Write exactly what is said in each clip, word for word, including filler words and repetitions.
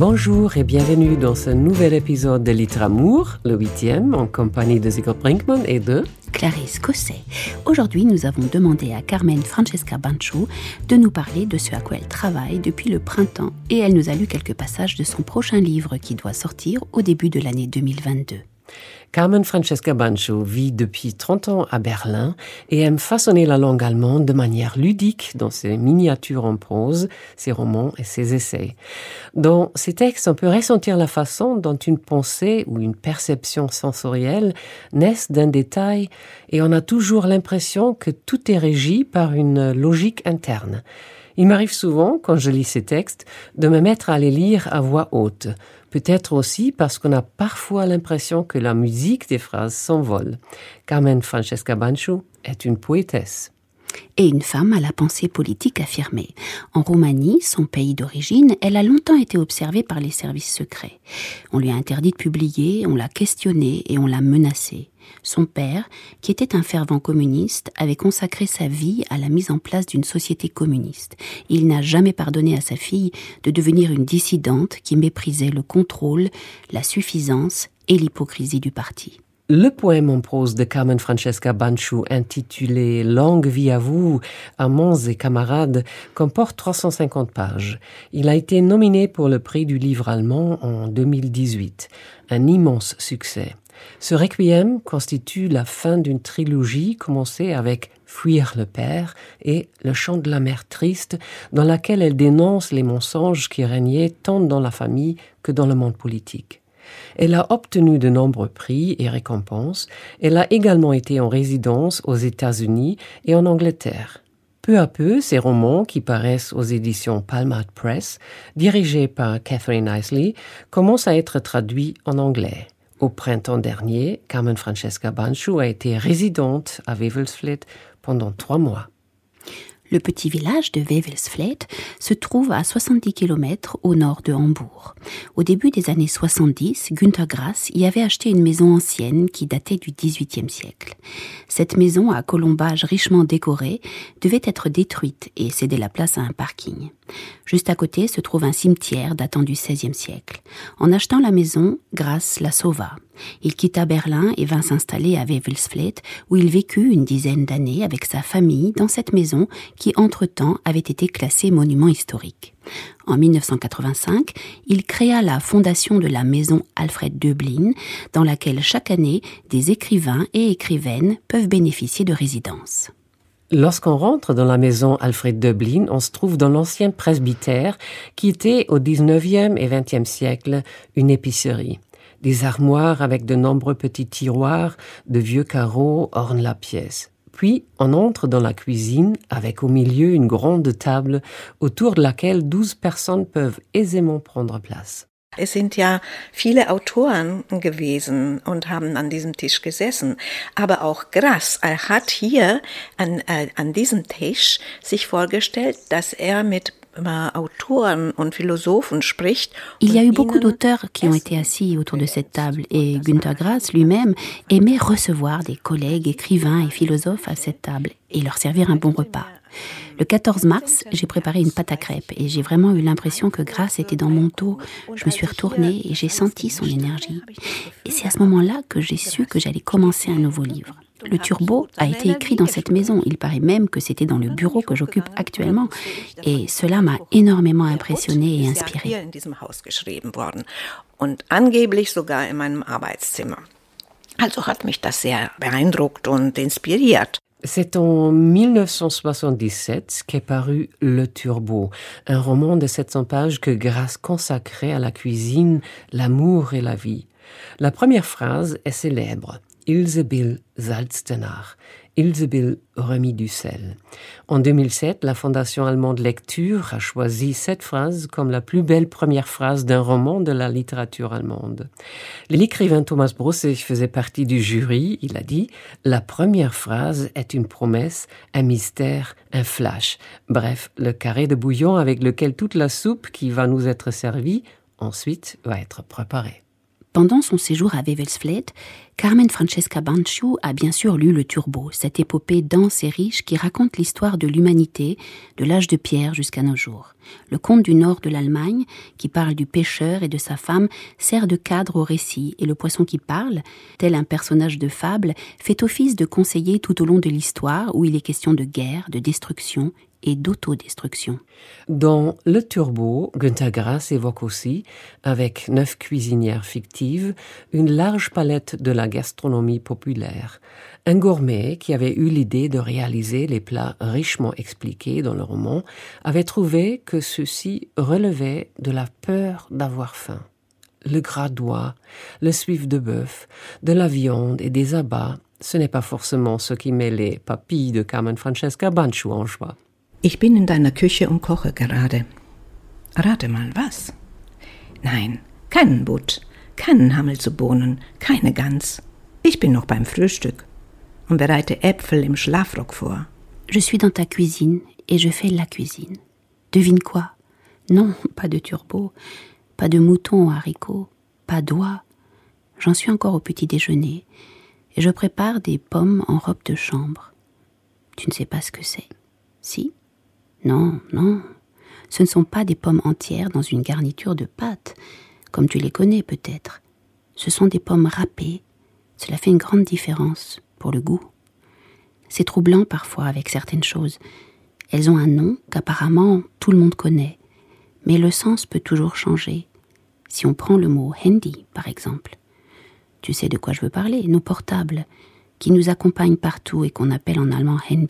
Bonjour et bienvenue dans ce nouvel épisode de Litre-Amour, le huitième, en compagnie de Sigurd Brinkmann et de Clarisse Cosset. Aujourd'hui, nous avons demandé à Carmen Francesca Banchou de nous parler de ce à quoi elle travaille depuis le printemps et elle nous a lu quelques passages de son prochain livre qui doit sortir au début de l'année deux mille vingt-deux. Carmen Francesca Banchou vit depuis trente ans à Berlin et aime façonner la langue allemande de manière ludique dans ses miniatures en prose, ses romans et ses essais. Dans ses textes, on peut ressentir la façon dont une pensée ou une perception sensorielle naissent d'un détail et on a toujours l'impression que tout est régi par une logique interne. Il m'arrive souvent, quand je lis ces textes, de me mettre à les lire à voix haute. Peut-être aussi parce qu'on a parfois l'impression que la musique des phrases s'envole. Carmen Francesca Banchou est une poétesse. Et une femme à la pensée politique affirmée. En Roumanie, son pays d'origine, elle a longtemps été observée par les services secrets. On lui a interdit de publier, on l'a questionnée et on l'a menacée. Son père, qui était un fervent communiste, avait consacré sa vie à la mise en place d'une société communiste. Il n'a jamais pardonné à sa fille de devenir une dissidente qui méprisait le contrôle, la suffisance et l'hypocrisie du parti. Le poème en prose de Carmen Francesca Banchou, intitulé « Longue vie à vous, amants et camarades », comporte trois cent cinquante pages. Il a été nominé pour le prix du livre allemand en deux mille dix-huit. Un immense succès. Ce requiem constitue la fin d'une trilogie commencée avec « Fuir le père » et « Le chant de la mère triste », dans laquelle elle dénonce les mensonges qui régnaient tant dans la famille que dans le monde politique. Elle a obtenu de nombreux prix et récompenses. Elle a également été en résidence aux États-Unis et en Angleterre. Peu à peu, ses romans, qui paraissent aux éditions Palmade Press, dirigés par Catherine Isley, commencent à être traduits en anglais. Au printemps dernier, Carmen Francesca Banchou a été résidente à Wewelsfleth pendant trois mois. Le petit village de Wewelsfleth se trouve à soixante-dix kilomètres au nord de Hambourg. Au début des années soixante-dix, Günter Grass y avait acheté une maison ancienne qui datait du dix-huitième siècle. Cette maison à colombages richement décorés devait être détruite et céder la place à un parking. Juste à côté se trouve un cimetière datant du seizième siècle. En achetant la maison, Grass la sauva. Il quitta Berlin et vint s'installer à Wewelsfleth, où il vécut une dizaine d'années avec sa famille dans cette maison qui, entre-temps, avait été classée monument historique. En dix-neuf cent quatre-vingt-cinq, il créa la fondation de la maison Alfred Döblin, dans laquelle chaque année, des écrivains et écrivaines peuvent bénéficier de résidences. Lorsqu'on rentre dans la maison Alfred Döblin, on se trouve dans l'ancien presbytère qui était au dix-neuvième et vingtième siècle une épicerie. Des armoires avec de nombreux petits tiroirs, de vieux carreaux ornent la pièce. Puis, on entre dans la cuisine avec au milieu une grande table autour de laquelle douze personnes peuvent aisément prendre place. Es sind ja viele Autoren gewesen und haben an diesem Tisch gesessen. Aber auch Grass, er hat hier an, äh, an diesem Tisch sich vorgestellt, dass er mit Autoren und Philosophen spricht. Il y a eu beaucoup d'auteurs qui ont été assis autour de cette table et Günter Grass lui-même aimait recevoir des collègues écrivains et philosophes à cette table et leur servir un bon repas. Le quatorze mars, j'ai préparé une pâte à crêpes et j'ai vraiment eu l'impression que Grass était dans mon dos. Je me suis retournée et j'ai senti son énergie. Et c'est à ce moment-là que j'ai su que j'allais commencer un nouveau livre. Le Turbo a été écrit dans cette maison. Il paraît même que c'était dans le bureau que j'occupe actuellement. Et cela m'a énormément impressionnée et inspirée. Und angeblich sogar in meinem Arbeitszimmer. Also hat mich das sehr beeindruckt und inspiriert. C'est en dix-neuf cent soixante-dix-sept qu'est paru Le Turbo, un roman de sept cents pages que Grass consacrait à la cuisine, l'amour et la vie. La première phrase est célèbre. Ilsebill salzte nach. Ilsebill remit du sel. En deux mille sept, la Fondation allemande Lecture a choisi cette phrase comme la plus belle première phrase d'un roman de la littérature allemande. L'écrivain Thomas Brussig faisait partie du jury. Il a dit « La première phrase est une promesse, un mystère, un flash. Bref, le carré de bouillon avec lequel toute la soupe qui va nous être servie ensuite va être préparée. » Pendant son séjour à Wewelsfleth, Carmen Francesca Banchou a bien sûr lu Le Turbo, cette épopée dense et riche qui raconte l'histoire de l'humanité, de l'âge de pierre jusqu'à nos jours. Le conte du nord de l'Allemagne, qui parle du pêcheur et de sa femme, sert de cadre au récit, et le poisson qui parle, tel un personnage de fable, fait office de conseiller tout au long de l'histoire où il est question de guerre, de destruction et d'autodestruction. Dans Le Turbo, Günter Grass évoque aussi, avec neuf cuisinières fictives, une large palette de la gastronomie populaire. Un gourmet qui avait eu l'idée de réaliser les plats richement expliqués dans le roman avait trouvé que ceux-ci relevaient de la peur d'avoir faim. Le gras d'oie, le suif de bœuf, de la viande et des abats, ce n'est pas forcément ce qui met les papilles de Carmen Francesca Banchou en joie. Ich bin in deiner Küche und koche gerade. Rate mal, was? Nein, keinen Butt, keinen Hammel zu Bohnen, keine Gans. Ich bin noch beim Frühstück und bereite Äpfel im Schlafrock vor. Je suis dans ta cuisine et je fais la cuisine. Devine quoi? Non, pas de turbo, pas de mouton aux haricots, pas d'oie. J'en suis encore au petit déjeuner et je prépare des pommes en robe de chambre. Tu ne sais pas ce que c'est? Si? Non, non, ce ne sont pas des pommes entières dans une garniture de pâte, comme tu les connais peut-être. Ce sont des pommes râpées. Cela fait une grande différence pour le goût. C'est troublant parfois avec certaines choses. Elles ont un nom qu'apparemment tout le monde connaît, mais le sens peut toujours changer. Si on prend le mot « handy » par exemple, tu sais de quoi je veux parler, nos portables, qui nous accompagnent partout et qu'on appelle en allemand « handy ».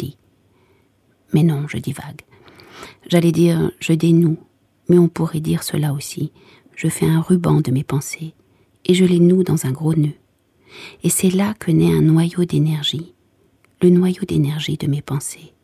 Mais non, je divague. J'allais dire « je dénoue », mais on pourrait dire cela aussi. Je fais un ruban de mes pensées et je les noue dans un gros nœud. Et c'est là que naît un noyau d'énergie, le noyau d'énergie de mes pensées.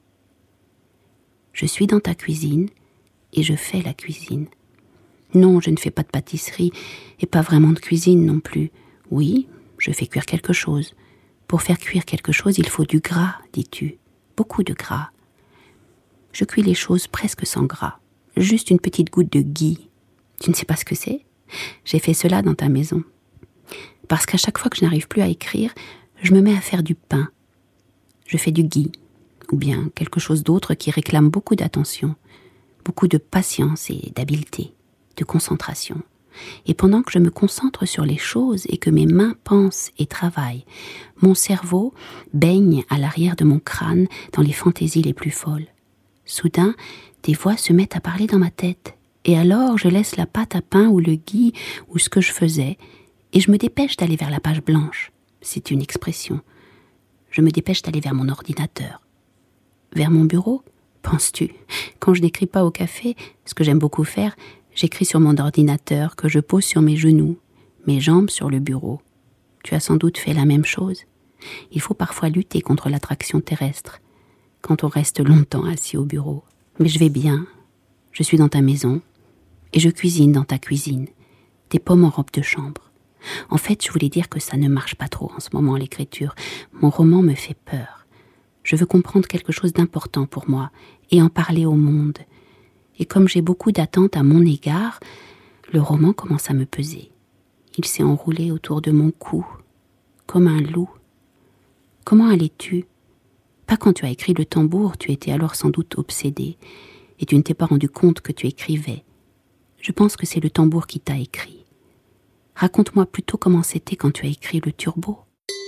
Je suis dans ta cuisine et je fais la cuisine. Non, je ne fais pas de pâtisserie et pas vraiment de cuisine non plus. Oui, je fais cuire quelque chose. Pour faire cuire quelque chose, il faut du gras, dis-tu. Beaucoup de gras. Je cuis les choses presque sans gras. Juste une petite goutte de ghee. Tu ne sais pas ce que c'est? J'ai fait cela dans ta maison. Parce qu'à chaque fois que je n'arrive plus à écrire, je me mets à faire du pain. Je fais du ghee, ou bien quelque chose d'autre qui réclame beaucoup d'attention, beaucoup de patience et d'habileté, de concentration. Et pendant que je me concentre sur les choses et que mes mains pensent et travaillent, mon cerveau baigne à l'arrière de mon crâne dans les fantaisies les plus folles. Soudain, des voix se mettent à parler dans ma tête, et alors je laisse la pâte à pain ou le ghee ou ce que je faisais, et je me dépêche d'aller vers la page blanche. C'est une expression. Je me dépêche d'aller vers mon ordinateur. Vers mon bureau, penses-tu? Quand je n'écris pas au café, ce que j'aime beaucoup faire, j'écris sur mon ordinateur que je pose sur mes genoux, mes jambes sur le bureau. Tu as sans doute fait la même chose. Il faut parfois lutter contre l'attraction terrestre, quand on reste longtemps assis au bureau. Mais je vais bien, je suis dans ta maison, et je cuisine dans ta cuisine, des pommes en robe de chambre. En fait, je voulais dire que ça ne marche pas trop en ce moment, l'écriture. Mon roman me fait peur. Je veux comprendre quelque chose d'important pour moi, et en parler au monde. Et comme j'ai beaucoup d'attentes à mon égard, le roman commence à me peser. Il s'est enroulé autour de mon cou, comme un loup. Comment allais-tu ? Pas quand tu as écrit Le Tambour, tu étais alors sans doute obsédé, et tu ne t'es pas rendu compte que tu écrivais. Je pense que c'est Le Tambour qui t'a écrit. Raconte-moi plutôt comment c'était quand tu as écrit Le Turbo.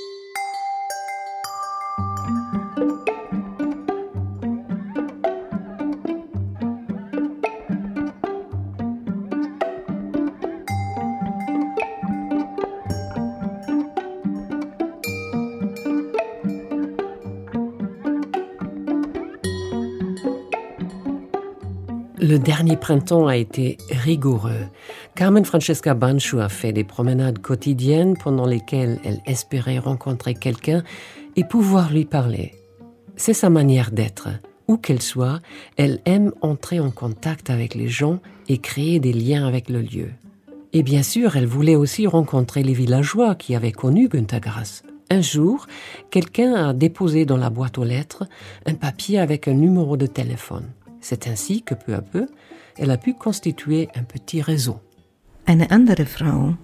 Le dernier printemps a été rigoureux. Carmen Francesca Banchou a fait des promenades quotidiennes pendant lesquelles elle espérait rencontrer quelqu'un et pouvoir lui parler. C'est sa manière d'être. Où qu'elle soit, elle aime entrer en contact avec les gens et créer des liens avec le lieu. Et bien sûr, elle voulait aussi rencontrer les villageois qui avaient connu Günter Grass. Un jour, quelqu'un a déposé dans la boîte aux lettres un papier avec un numéro de téléphone. C'est ainsi que peu à peu, elle a pu constituer un petit réseau. Eine andere Frau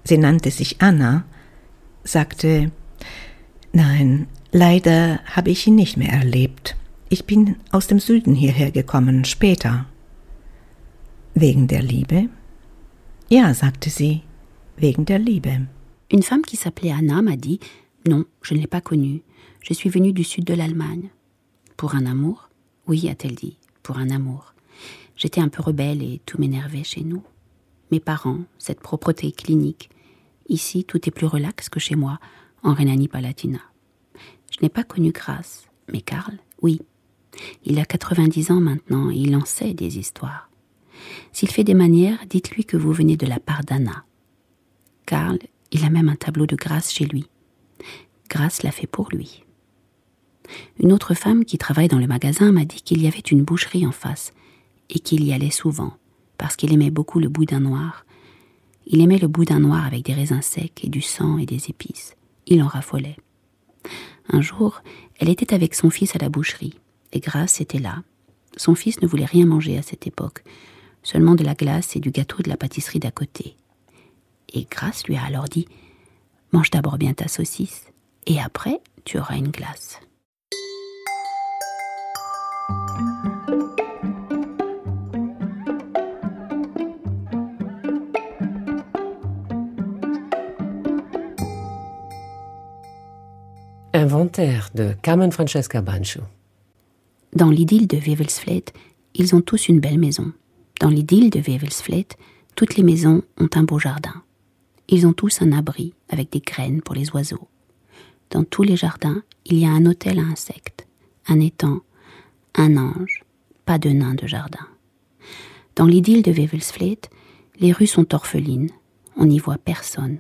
sie nannte sich Anna, sagte, nein, leider habe ich ihn nicht mehr erlebt. Ich bin aus dem Süden hierher gekommen, später. Wegen der Liebe? Ja, sagte sie, wegen der Liebe. Une femme qui s'appelait Anna m'a dit « Non, je ne l'ai pas connue. Je suis venue du sud de l'Allemagne. » « Pour un amour ? Oui, a-t-elle dit, pour un amour. J'étais un peu rebelle et tout m'énervait chez nous. Mes parents, cette propreté clinique. Ici, tout est plus relax que chez moi, en Rhénanie-Palatinat. Je n'ai pas connu Grace, mais Karl, oui. Il a quatre-vingt-dix ans maintenant et il en sait des histoires. S'il fait des manières, dites-lui que vous venez de la part d'Anna. Karl, il a même un tableau de Grace chez lui. Grace l'a fait pour lui. Une autre femme qui travaille dans le magasin m'a dit qu'il y avait une boucherie en face et qu'il y allait souvent parce qu'il aimait beaucoup le boudin noir. Il aimait le boudin noir avec des raisins secs et du sang et des épices. Il en raffolait. Un jour, elle était avec son fils à la boucherie et Grace était là. Son fils ne voulait rien manger à cette époque, seulement de la glace et du gâteau de la pâtisserie d'à côté. Et Grace lui a alors dit « Mange d'abord bien ta saucisse et après tu auras une glace. » Inventaire de Carmen Francesca Banchou. Dans l'idylle de Wewelsfleth, ils ont tous une belle maison. Dans l'idylle de Wewelsfleth, toutes les maisons ont un beau jardin. Ils ont tous un abri avec des graines pour les oiseaux. Dans tous les jardins, il y a un hôtel à insectes, un étang, un ange, pas de nain de jardin. Dans l'idylle de Wewelsfleth, les rues sont orphelines, on n'y voit personne.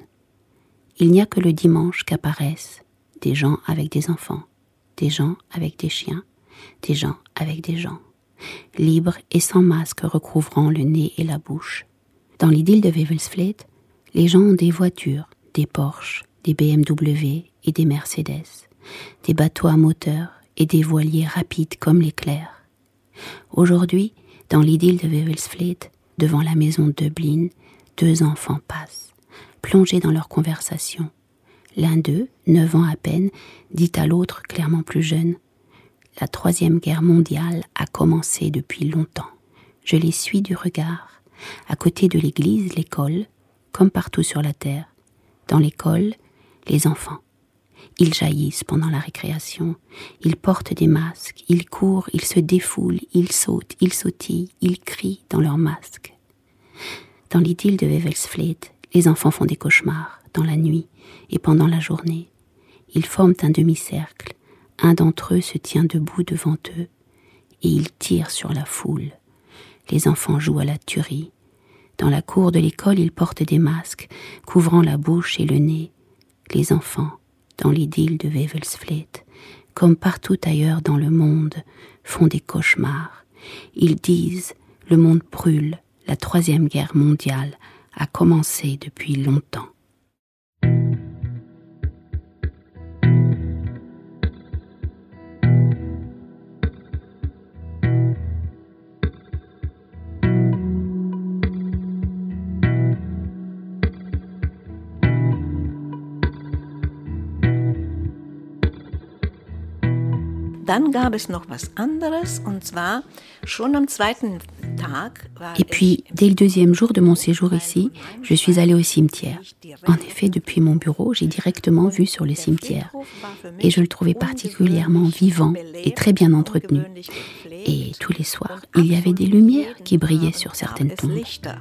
Il n'y a que le dimanche qu'apparaissent des gens avec des enfants, des gens avec des chiens, des gens avec des gens, libres et sans masque recouvrant le nez et la bouche. Dans l'idylle de Wewelsfleth, les gens ont des voitures, des Porsche, des B M W et des Mercedes, des bateaux à moteur et des voiliers rapides comme l'éclair. Aujourd'hui, dans l'idylle de Wewelsfleth, devant la maison de Dublin, deux enfants passent, plongés dans leur conversation. L'un d'eux, neuf ans à peine, dit à l'autre, clairement plus jeune, « La troisième guerre mondiale a commencé depuis longtemps. Je les suis du regard. À côté de l'église, l'école, comme partout sur la terre. Dans l'école, les enfants. Ils jaillissent pendant la récréation. Ils portent des masques. Ils courent, ils se défoulent, ils sautent, ils sautillent, ils crient dans leurs masques. Dans l'idylle de Wewelsfleth, les enfants font des cauchemars dans la nuit et pendant la journée. Ils forment un demi-cercle. Un d'entre eux se tient debout devant eux et ils tirent sur la foule. Les enfants jouent à la tuerie. Dans la cour de l'école, ils portent des masques, couvrant la bouche et le nez. Les enfants, dans l'idylle de Wewelsfleth, comme partout ailleurs dans le monde, font des cauchemars. Ils disent « Le monde brûle, la troisième guerre mondiale a commencé depuis longtemps. » Dann gab es noch was anderes, und zwar schon am zweiten Tag war Et puis, dès le deuxième jour de mon séjour ici, je suis allée au cimetière. En effet, depuis mon bureau, j'ai directement vu sur le cimetière. Et je le trouvais particulièrement vivant et très bien entretenu. Et tous les soirs, il y avait des lumières qui brillaient sur certaines tombes.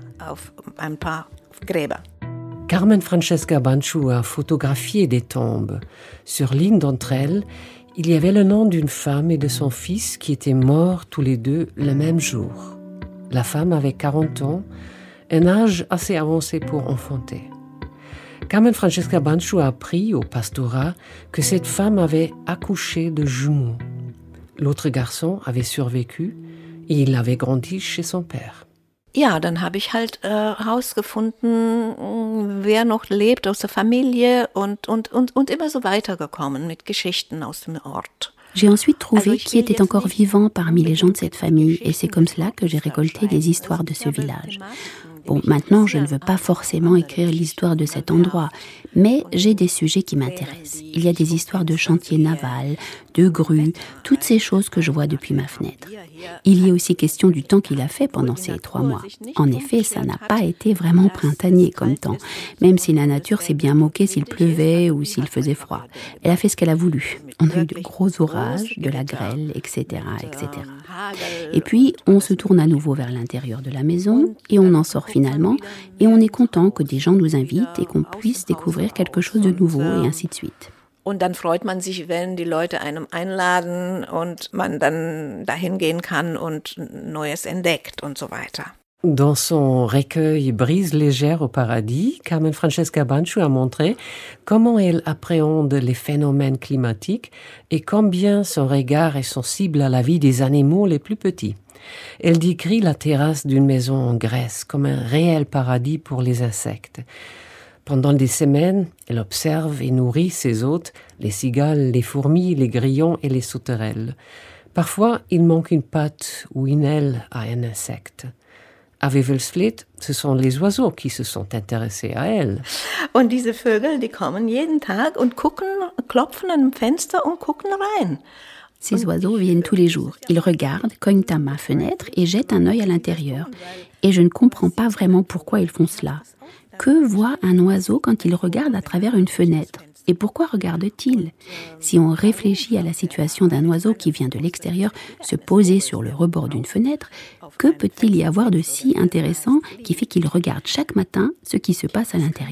Carmen Francesca Banchou a photographié des tombes. Sur l'une d'entre elles, il y avait le nom d'une femme et de son fils qui étaient morts tous les deux le même jour. La femme avait quarante ans, un âge assez avancé pour enfanter. Carmen Francesca Banchou a appris au pastorat que cette femme avait accouché de jumeaux. L'autre garçon avait survécu et il avait grandi chez son père. Ja, dann habe ich halt äh, herausgefunden, wer noch lebt aus der Familie und, und, und, und immer so weitergekommen mit Geschichten aus dem Ort. J'ai ensuite trouvé qui était encore vivant parmi les gens de cette famille et c'est comme cela que j'ai récolté des histoires de ce village. Bon, maintenant, je ne veux pas forcément écrire l'histoire de cet endroit, mais j'ai des sujets qui m'intéressent. Il y a des histoires de chantiers navals, de grues, toutes ces choses que je vois depuis ma fenêtre. Il y a aussi question du temps qu'il a fait pendant ces trois mois. En effet, ça n'a pas été vraiment printanier comme temps, même si la nature s'est bien moquée s'il pleuvait ou s'il faisait froid. Elle a fait ce qu'elle a voulu. On a eu de gros orages, de la grêle, et cetera, et cetera. Et puis, on se tourne à nouveau vers l'intérieur de la maison et on en sort finalement et on est content que des gens nous invitent et qu'on puisse découvrir quelque chose de nouveau et ainsi de suite. Und dann freut man sich, wenn die Leute einem einladen und man dann dahin gehen kann und Neues entdeckt und so weiter. Dans son recueil Brise légère au paradis, Carmen Francesca Banchou a montré comment elle appréhende les phénomènes climatiques et combien son regard est sensible à la vie des animaux les plus petits. Elle décrit la terrasse d'une maison en Grèce comme un réel paradis pour les insectes. Pendant des semaines, elle observe et nourrit ses hôtes, les cigales, les fourmis, les grillons et les sauterelles. Parfois, il manque une patte ou une aile à un insecte. À Wewelsfleth, ce sont les oiseaux qui se sont intéressés à elle. Und diese Vögel, die kommen jeden Tag und gucken, klopfen an dem Fenster und gucken rein. Ces oiseaux viennent tous les jours. Ils regardent, cognent à ma fenêtre et jettent un œil à l'intérieur. Et je ne comprends pas vraiment pourquoi ils font cela. Que voit un oiseau quand il regarde à travers une fenêtre ? Et pourquoi regarde-t-il ? Si on réfléchit à la situation d'un oiseau qui vient de l'extérieur se poser sur le rebord d'une fenêtre, que peut-il y avoir de si intéressant qui fait qu'il regarde chaque matin ce qui se passe à l'intérieur ?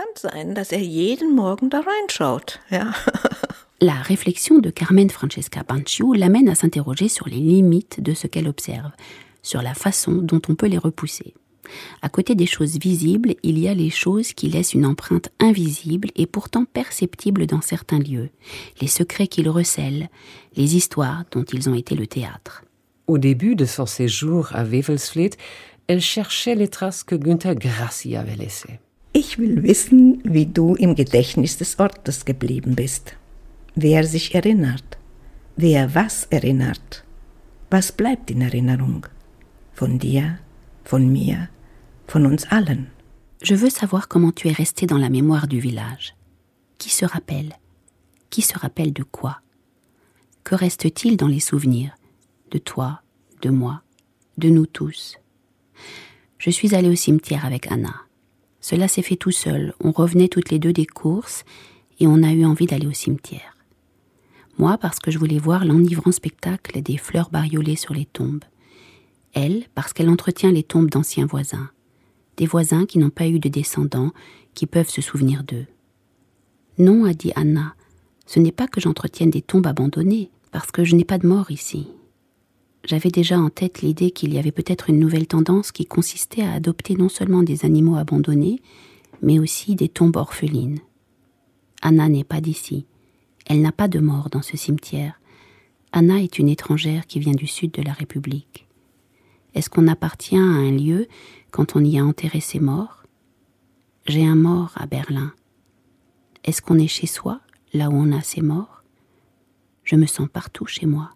La réflexion de Carmen Francesca Banchou l'amène à s'interroger sur les limites de ce qu'elle observe, sur la façon dont on peut les repousser. À côté des choses visibles, il y a les choses qui laissent une empreinte invisible et pourtant perceptible dans certains lieux, les secrets qu'ils recèlent, les histoires dont ils ont été le théâtre. Au début de son séjour à Wewelsfleth, elle cherchait les traces que Günter Grass y avait laissées. Ich will wissen, wie du im Gedächtnis des Ortes geblieben bist. Wer sich erinnert, wer was erinnert, was bleibt in Erinnerung, von dir, von mir, von uns allen. Je veux savoir comment tu es resté dans la mémoire du village. Qui se rappelle ? Qui se rappelle de quoi ? Que reste-t-il dans les souvenirs ? De toi, de moi, de nous tous. Je suis allée au cimetière avec Anna. Cela s'est fait tout seul. On revenait toutes les deux des courses et on a eu envie d'aller au cimetière. Moi, parce que je voulais voir l'enivrant spectacle des fleurs bariolées sur les tombes. Elle, parce qu'elle entretient les tombes d'anciens voisins. Des voisins qui n'ont pas eu de descendants, qui peuvent se souvenir d'eux. Non, a dit Anna, ce n'est pas que j'entretienne des tombes abandonnées, parce que je n'ai pas de mort ici. J'avais déjà en tête l'idée qu'il y avait peut-être une nouvelle tendance qui consistait à adopter non seulement des animaux abandonnés, mais aussi des tombes orphelines. Anna n'est pas d'ici. Elle n'a pas de mort dans ce cimetière. Anna est une étrangère qui vient du sud de la République. Est-ce qu'on appartient à un lieu quand on y a enterré ses morts ? J'ai un mort à Berlin. Est-ce qu'on est chez soi, là où on a ses morts ? Je me sens partout chez moi.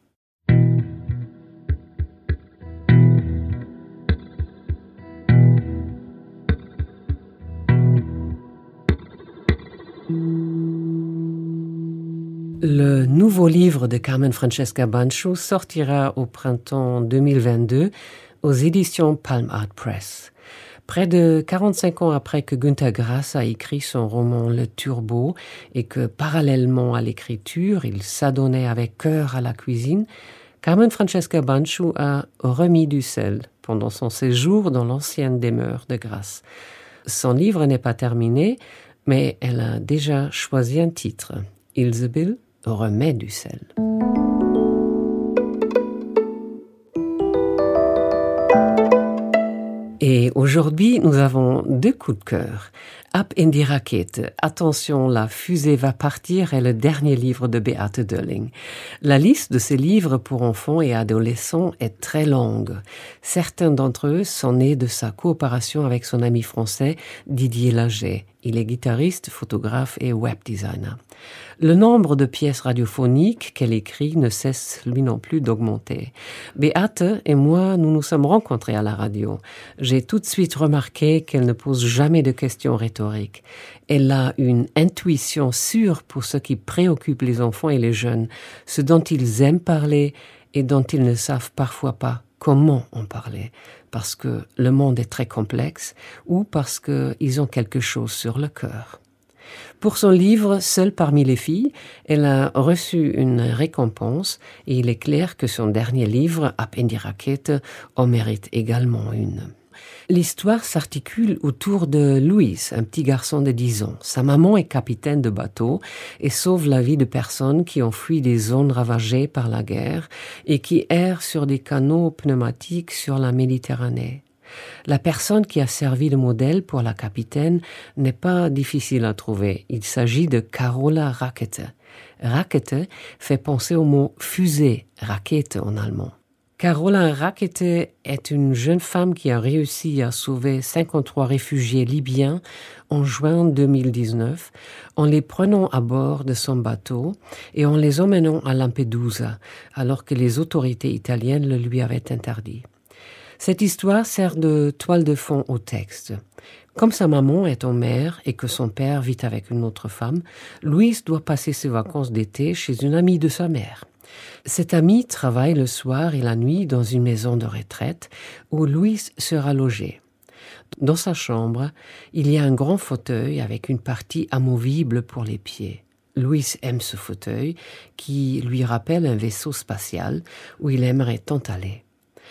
Le nouveau livre de Carmen Francesca Banchou sortira au printemps deux mille vingt-deux aux éditions Palm Art Press. Près de quarante-cinq ans après que Günter Grass a écrit son roman Le Turbo et que, parallèlement à l'écriture, il s'adonnait avec cœur à la cuisine, Carmen Francesca Banchou a remis du sel pendant son séjour dans l'ancienne demeure de Grass. Son livre n'est pas terminé, mais elle a déjà choisi un titre. Ilsebill remet du sel. Et aujourd'hui, nous avons deux coups de cœur. Ab in die Rakete. Attention, la fusée va partir est le dernier livre de Beate Dölling. La liste de ses livres pour enfants et adolescents est très longue. Certains d'entre eux sont nés de sa coopération avec son ami français Didier Laget. Il est guitariste, photographe et web designer. Le nombre de pièces radiophoniques qu'elle écrit ne cesse lui non plus d'augmenter. Beate et moi, nous nous sommes rencontrés à la radio. J'ai tout de suite remarqué qu'elle ne pose jamais de questions rhétoriques. Elle a une intuition sûre pour ce qui préoccupe les enfants et les jeunes, ce dont ils aiment parler et dont ils ne savent parfois pas comment en parler, parce que le monde est très complexe ou parce qu'ils ont quelque chose sur le cœur. Pour son livre « Seule parmi les filles », elle a reçu une récompense et il est clair que son dernier livre « Ab in die Rakete » en mérite également une. L'histoire s'articule autour de Louis, un petit garçon de dix ans. Sa maman est capitaine de bateau et sauve la vie de personnes qui ont fui des zones ravagées par la guerre et qui errent sur des canaux pneumatiques sur la Méditerranée. La personne qui a servi de modèle pour la capitaine n'est pas difficile à trouver. Il s'agit de Carola Rakete. Rakete fait penser au mot fusée, Rakete en allemand. Carola Rakete est une jeune femme qui a réussi à sauver cinquante-trois réfugiés libyens en juin deux mille dix-neuf en les prenant à bord de son bateau et en les emmenant à Lampedusa alors que les autorités italiennes le lui avaient interdit. Cette histoire sert de toile de fond au texte. Comme sa maman est en mer et que son père vit avec une autre femme, Louise doit passer ses vacances d'été chez une amie de sa mère. Cette amie travaille le soir et la nuit dans une maison de retraite où Louise sera logée. Dans sa chambre, il y a un grand fauteuil avec une partie amovible pour les pieds. Louise aime ce fauteuil qui lui rappelle un vaisseau spatial où il aimerait tant aller.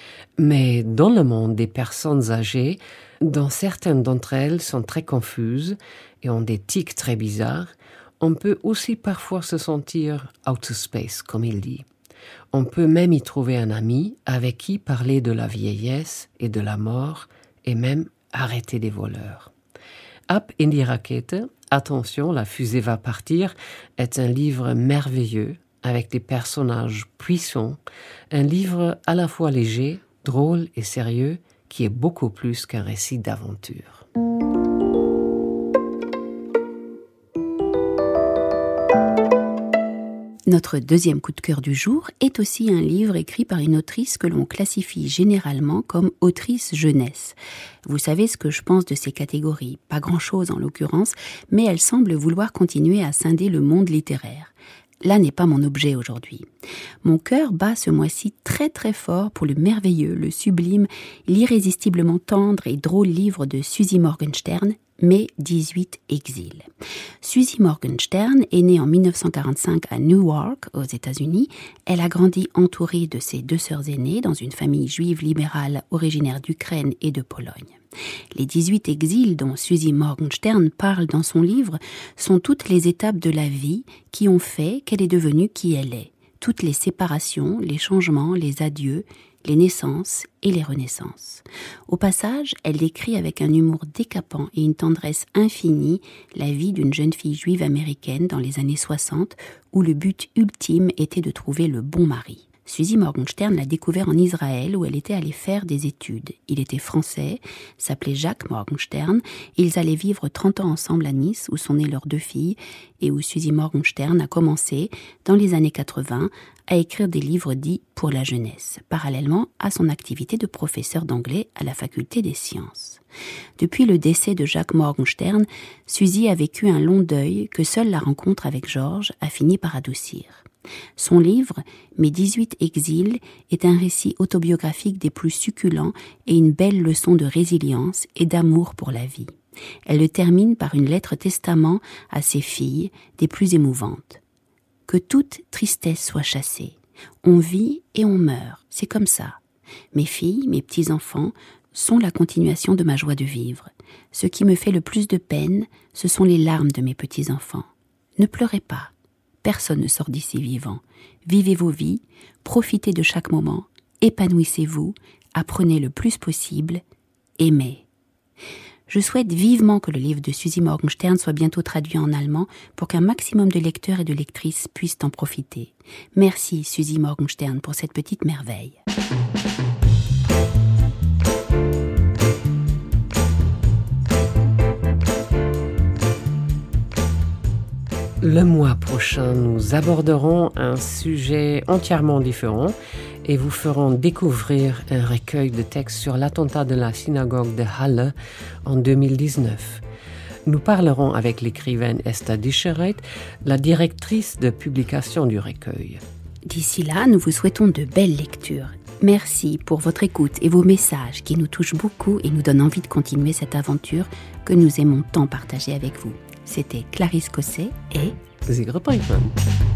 Mais dans le monde des personnes âgées, dont certaines d'entre elles sont très confuses et ont des tics très bizarres, on peut aussi parfois se sentir out of space, comme il dit. On peut même y trouver un ami avec qui parler de la vieillesse et de la mort et même arrêter des voleurs. Ab in die Rakete, attention, la fusée va partir, est un livre merveilleux avec des personnages puissants, un livre à la fois léger, drôle et sérieux, qui est beaucoup plus qu'un récit d'aventure. Notre deuxième coup de cœur du jour est aussi un livre écrit par une autrice que l'on classifie généralement comme autrice jeunesse. Vous savez ce que je pense de ces catégories, pas grand-chose en l'occurrence, mais elle semble vouloir continuer à scinder le monde littéraire. Là n'est pas mon objet aujourd'hui. Mon cœur bat ce mois-ci très très fort pour le merveilleux, le sublime, l'irrésistiblement tendre et drôle livre de Susie Morgenstern, Mes dix-huit exils. Susie Morgenstern est née en dix-neuf cent quarante-cinq à Newark, aux États-Unis. Elle a grandi entourée de ses deux sœurs aînées dans une famille juive libérale originaire d'Ukraine et de Pologne. Les dix-huit exils dont Susie Morgenstern parle dans son livre sont toutes les étapes de la vie qui ont fait qu'elle est devenue qui elle est. Toutes les séparations, les changements, les adieux, les naissances et les renaissances. Au passage, elle décrit avec un humour décapant et une tendresse infinie la vie d'une jeune fille juive américaine dans les années soixante où le but ultime était de trouver le bon mari. Susie Morgenstern l'a découvert en Israël où elle était allée faire des études. Il était français, s'appelait Jacques Morgenstern. Ils allaient vivre trente ans ensemble à Nice où sont nées leurs deux filles et où Susie Morgenstern a commencé, dans les années quatre-vingts, à écrire des livres dits pour la jeunesse, parallèlement à son activité de professeur d'anglais à la faculté des sciences. Depuis le décès de Jacques Morgenstern, Susie a vécu un long deuil que seule la rencontre avec Georges a fini par adoucir. Son livre, Mes dix-huit exils, est un récit autobiographique des plus succulents et une belle leçon de résilience et d'amour pour la vie. Elle le termine par une lettre testament à ses filles, des plus émouvantes. Que toute tristesse soit chassée. On vit et on meurt, c'est comme ça. Mes filles, mes petits-enfants, sont la continuation de ma joie de vivre. Ce qui me fait le plus de peine, ce sont les larmes de mes petits-enfants. Ne pleurez pas. Personne ne sort d'ici vivant. Vivez vos vies, profitez de chaque moment, épanouissez-vous, apprenez le plus possible, aimez. Je souhaite vivement que le livre de Susie Morgenstern soit bientôt traduit en allemand pour qu'un maximum de lecteurs et de lectrices puissent en profiter. Merci Susie Morgenstern pour cette petite merveille. Le mois prochain, nous aborderons un sujet entièrement différent et vous ferons découvrir un recueil de textes sur l'attentat de la synagogue de Halle en deux mille dix-neuf. Nous parlerons avec l'écrivaine Esther Discheret, la directrice de publication du recueil. D'ici là, nous vous souhaitons de belles lectures. Merci pour votre écoute et vos messages qui nous touchent beaucoup et nous donnent envie de continuer cette aventure que nous aimons tant partager avec vous. C'était Clarisse Cosset et Sigrid Brinkmann.